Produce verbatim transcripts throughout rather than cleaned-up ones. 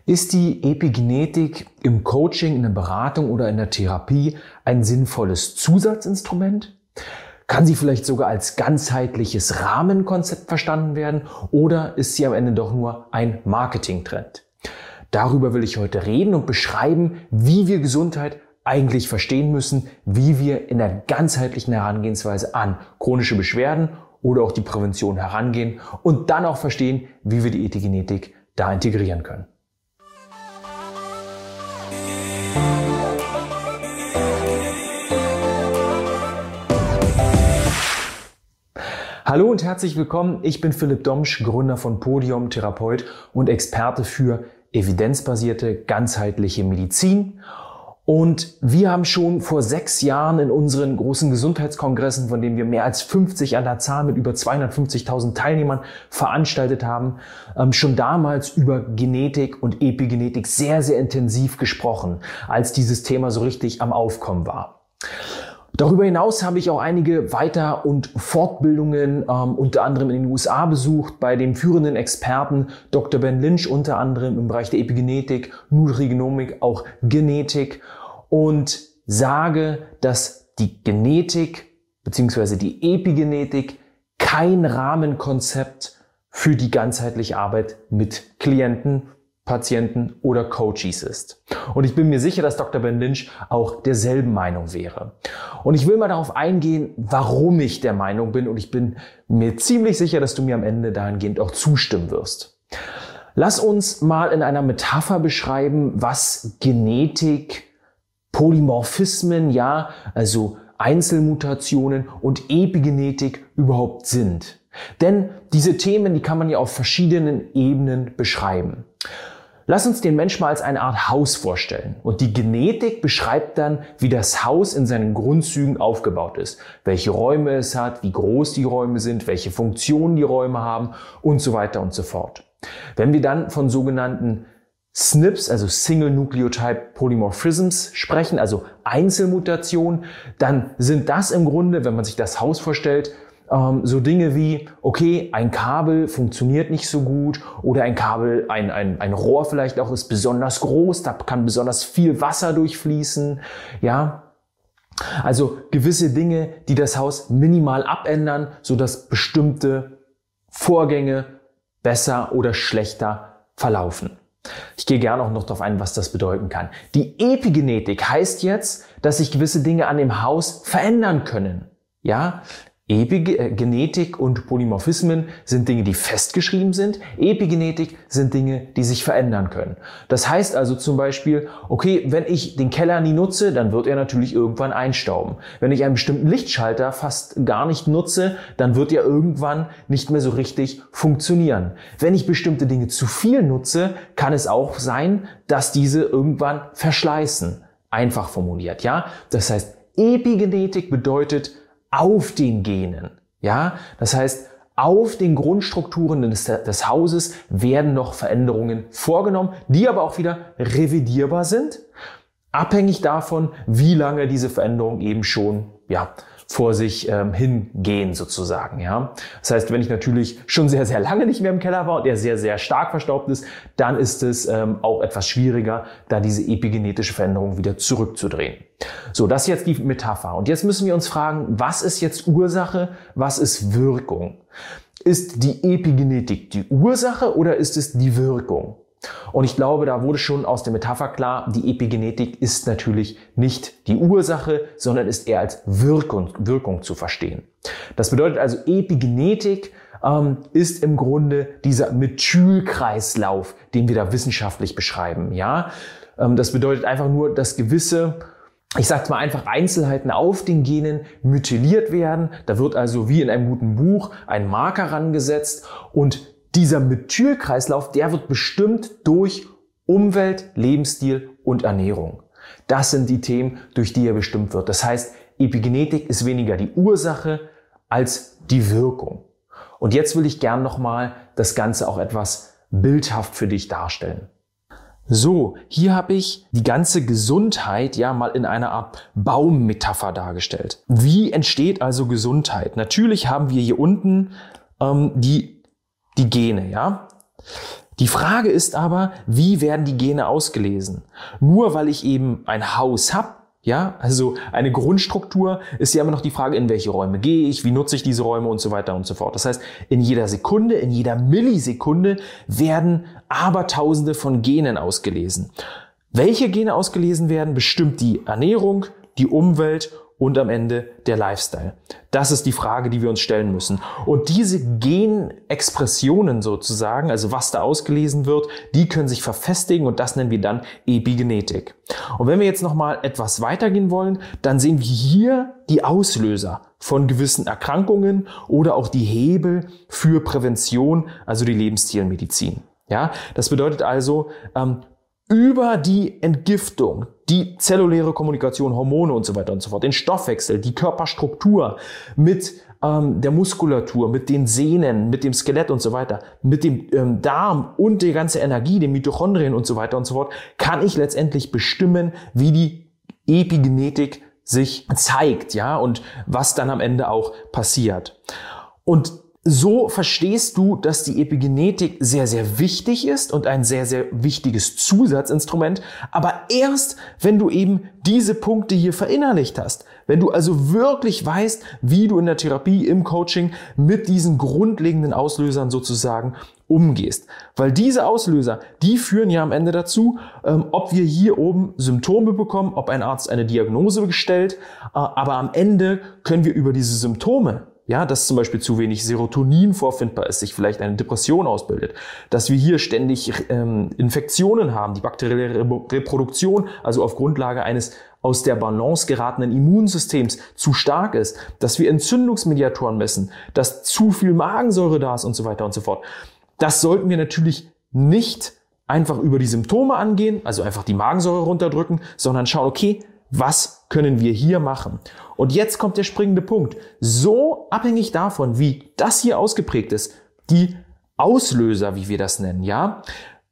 Ist die Epigenetik im Coaching, in der Beratung oder in der Therapie ein sinnvolles Zusatzinstrument? Kann sie vielleicht sogar als ganzheitliches Rahmenkonzept verstanden werden oder ist sie am Ende doch nur ein Marketingtrend? Darüber will ich heute reden und beschreiben, wie wir Gesundheit eigentlich verstehen müssen, wie wir in der ganzheitlichen Herangehensweise an chronische Beschwerden oder auch die Prävention herangehen und dann auch verstehen, wie wir die Epigenetik da integrieren können. Hallo und herzlich willkommen, ich bin Philipp Domsch, Gründer von Podium, Therapeut und Experte für evidenzbasierte, ganzheitliche Medizin. Und wir haben schon vor sechs Jahren in unseren großen Gesundheitskongressen, von denen wir mehr als fünfzig an der Zahl mit über zweihundertfünfzigtausend Teilnehmern veranstaltet haben, schon damals über Genetik und Epigenetik sehr, sehr intensiv gesprochen, als dieses Thema so richtig am Aufkommen war. Darüber hinaus habe ich auch einige Weiter- und Fortbildungen ähm, unter anderem in den U S A besucht, bei dem führenden Experten Doktor Ben Lynch, unter anderem im Bereich der Epigenetik, Nutrigenomik, auch Genetik, und sage, dass die Genetik bzw. die Epigenetik kein Rahmenkonzept für die ganzheitliche Arbeit mit Klienten, Patienten oder Coaches ist. Und ich bin mir sicher, dass Doktor Ben Lynch auch derselben Meinung wäre. Und ich will mal darauf eingehen, warum ich der Meinung bin, und ich bin mir ziemlich sicher, dass du mir am Ende dahingehend auch zustimmen wirst. Lass uns mal in einer Metapher beschreiben, was Genetik, Polymorphismen, ja, also Einzelmutationen und Epigenetik überhaupt sind. Denn diese Themen, die kann man ja auf verschiedenen Ebenen beschreiben. Lass uns den Menschen mal als eine Art Haus vorstellen. Und die Genetik beschreibt dann, wie das Haus in seinen Grundzügen aufgebaut ist. Welche Räume es hat, wie groß die Räume sind, welche Funktionen die Räume haben und so weiter und so fort. Wenn wir dann von sogenannten S N Ps, also Single Nucleotide Polymorphisms sprechen, also Einzelmutationen, dann sind das im Grunde, wenn man sich das Haus vorstellt, so Dinge wie, okay, ein Kabel funktioniert nicht so gut oder ein Kabel, ein, ein, ein Rohr vielleicht auch ist besonders groß, da kann besonders viel Wasser durchfließen, ja. Also gewisse Dinge, die das Haus minimal abändern, sodass bestimmte Vorgänge besser oder schlechter verlaufen. Ich gehe gerne auch noch darauf ein, was das bedeuten kann. Die Epigenetik heißt jetzt, dass sich gewisse Dinge an dem Haus verändern können, ja. Epigenetik und Polymorphismen sind Dinge, die festgeschrieben sind. Epigenetik sind Dinge, die sich verändern können. Das heißt also zum Beispiel, okay, wenn ich den Keller nie nutze, dann wird er natürlich irgendwann einstauben. Wenn ich einen bestimmten Lichtschalter fast gar nicht nutze, dann wird er irgendwann nicht mehr so richtig funktionieren. Wenn ich bestimmte Dinge zu viel nutze, kann es auch sein, dass diese irgendwann verschleißen. Einfach formuliert, ja? Das heißt, Epigenetik bedeutet auf den Genen, ja, das heißt, auf den Grundstrukturen des, des Hauses werden noch Veränderungen vorgenommen, die aber auch wieder revidierbar sind, abhängig davon, wie lange diese Veränderungen eben schon, ja, vor sich ähm, hingehen sozusagen, ja. Das heißt, wenn ich natürlich schon sehr, sehr lange nicht mehr im Keller war und der sehr, sehr stark verstaubt ist, dann ist es ähm, auch etwas schwieriger, da diese epigenetische Veränderung wieder zurückzudrehen. So, das ist jetzt die Metapher. Und jetzt müssen wir uns fragen, was ist jetzt Ursache, was ist Wirkung? Ist die Epigenetik die Ursache oder ist es die Wirkung? Und ich glaube, da wurde schon aus der Metapher klar, die Epigenetik ist natürlich nicht die Ursache, sondern ist eher als Wirkung, Wirkung zu verstehen. Das bedeutet also, Epigenetik ähm, ist im Grunde dieser Methylkreislauf, den wir da wissenschaftlich beschreiben. Ja, ähm, das bedeutet einfach nur, dass gewisse, ich sag's mal einfach, Einzelheiten auf den Genen methyliert werden. Da wird also wie in einem guten Buch ein Marker rangesetzt und dieser Methylkreislauf, der wird bestimmt durch Umwelt, Lebensstil und Ernährung. Das sind die Themen, durch die er bestimmt wird. Das heißt, Epigenetik ist weniger die Ursache als die Wirkung. Und jetzt will ich gern nochmal das Ganze auch etwas bildhaft für dich darstellen. So, hier habe ich die ganze Gesundheit ja mal in einer Art Baummetapher dargestellt. Wie entsteht also Gesundheit? Natürlich haben wir hier unten ähm, die, die Gene, ja. Die Frage ist aber, wie werden die Gene ausgelesen? Nur weil ich eben ein Haus habe, ja, also eine Grundstruktur, ist ja immer noch die Frage, in welche Räume gehe ich, wie nutze ich diese Räume und so weiter und so fort. Das heißt, in jeder Sekunde, in jeder Millisekunde werden Abertausende von Genen ausgelesen. Welche Gene ausgelesen werden, bestimmt die Ernährung, die Umwelt und am Ende der Lifestyle. Das ist die Frage, die wir uns stellen müssen. Und diese Genexpressionen sozusagen, also was da ausgelesen wird, die können sich verfestigen und das nennen wir dann Epigenetik. Und wenn wir jetzt nochmal etwas weitergehen wollen, dann sehen wir hier die Auslöser von gewissen Erkrankungen oder auch die Hebel für Prävention, also die Lebensstilmedizin. Ja, das bedeutet also, ähm, über die Entgiftung, die zelluläre Kommunikation, Hormone und so weiter und so fort, den Stoffwechsel, die Körperstruktur mit ähm, der Muskulatur, mit den Sehnen, mit dem Skelett und so weiter, mit dem ähm, Darm und der ganze Energie, den Mitochondrien und so weiter und so fort, kann ich letztendlich bestimmen, wie die Epigenetik sich zeigt, ja, und was dann am Ende auch passiert. Und so verstehst du, dass die Epigenetik sehr, sehr wichtig ist und ein sehr, sehr wichtiges Zusatzinstrument. Aber erst, wenn du eben diese Punkte hier verinnerlicht hast, wenn du also wirklich weißt, wie du in der Therapie, im Coaching mit diesen grundlegenden Auslösern sozusagen umgehst. Weil diese Auslöser, die führen ja am Ende dazu, ähm, ob wir hier oben Symptome bekommen, ob ein Arzt eine Diagnose stellt. Äh, aber am Ende können wir über diese Symptome, ja, dass zum Beispiel zu wenig Serotonin vorfindbar ist, sich vielleicht eine Depression ausbildet, dass wir hier ständig ähm, Infektionen haben, die bakterielle Re- Reproduktion, also auf Grundlage eines aus der Balance geratenen Immunsystems zu stark ist, dass wir Entzündungsmediatoren messen, dass zu viel Magensäure da ist und so weiter und so fort. Das sollten wir natürlich nicht einfach über die Symptome angehen, also einfach die Magensäure runterdrücken, sondern schauen, okay, was können wir hier machen? Und jetzt kommt der springende Punkt. So abhängig davon, wie das hier ausgeprägt ist, die Auslöser, wie wir das nennen, ja,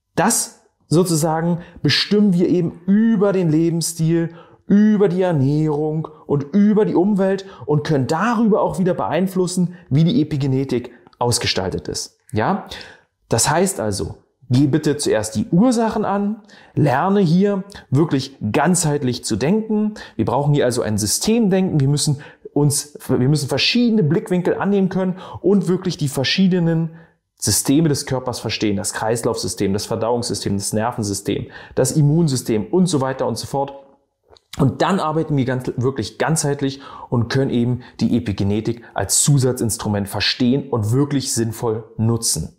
das sozusagen bestimmen wir eben über den Lebensstil, über die Ernährung und über die Umwelt und können darüber auch wieder beeinflussen, wie die Epigenetik ausgestaltet ist. Ja, das heißt also, geh bitte zuerst die Ursachen an, lerne hier wirklich ganzheitlich zu denken. Wir brauchen hier also ein Systemdenken. Wir müssen uns, wir müssen verschiedene Blickwinkel annehmen können und wirklich die verschiedenen Systeme des Körpers verstehen. Das Kreislaufsystem, das Verdauungssystem, das Nervensystem, das Immunsystem und so weiter und so fort. Und dann arbeiten wir ganz, wirklich ganzheitlich und können eben die Epigenetik als Zusatzinstrument verstehen und wirklich sinnvoll nutzen.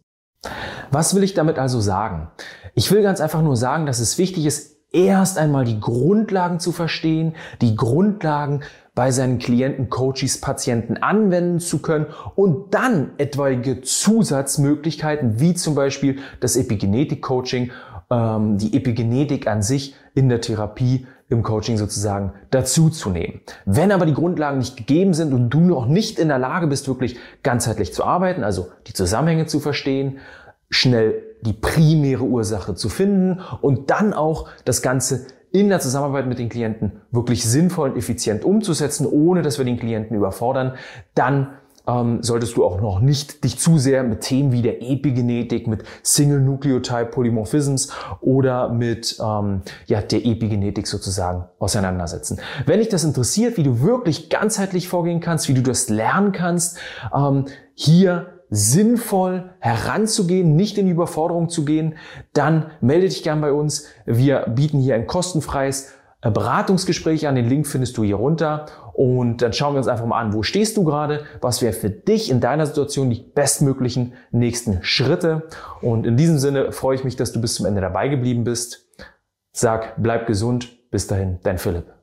Was will ich damit also sagen? Ich will ganz einfach nur sagen, dass es wichtig ist, erst einmal die Grundlagen zu verstehen, die Grundlagen bei seinen Klienten, Coaches, Patienten anwenden zu können und dann etwaige Zusatzmöglichkeiten, wie zum Beispiel das Epigenetik-Coaching, ähm, die Epigenetik an sich in der Therapie, im Coaching sozusagen dazu zu nehmen. Wenn aber die Grundlagen nicht gegeben sind und du noch nicht in der Lage bist, wirklich ganzheitlich zu arbeiten, also die Zusammenhänge zu verstehen, schnell die primäre Ursache zu finden und dann auch das Ganze in der Zusammenarbeit mit den Klienten wirklich sinnvoll und effizient umzusetzen, ohne dass wir den Klienten überfordern, dann ähm, solltest du auch noch nicht dich zu sehr mit Themen wie der Epigenetik, mit Single Nucleotide Polymorphisms oder mit ähm, ja, der Epigenetik sozusagen auseinandersetzen. Wenn dich das interessiert, wie du wirklich ganzheitlich vorgehen kannst, wie du das lernen kannst, ähm, hier sinnvoll heranzugehen, nicht in die Überforderung zu gehen, dann melde dich gern bei uns. Wir bieten hier ein kostenfreies Beratungsgespräch an. Den Link findest du hier runter. Und dann schauen wir uns einfach mal an, wo stehst du gerade? Was wäre für dich in deiner Situation die bestmöglichen nächsten Schritte? Und in diesem Sinne freue ich mich, dass du bis zum Ende dabei geblieben bist. Sag, bleib gesund. Bis dahin, dein Philipp.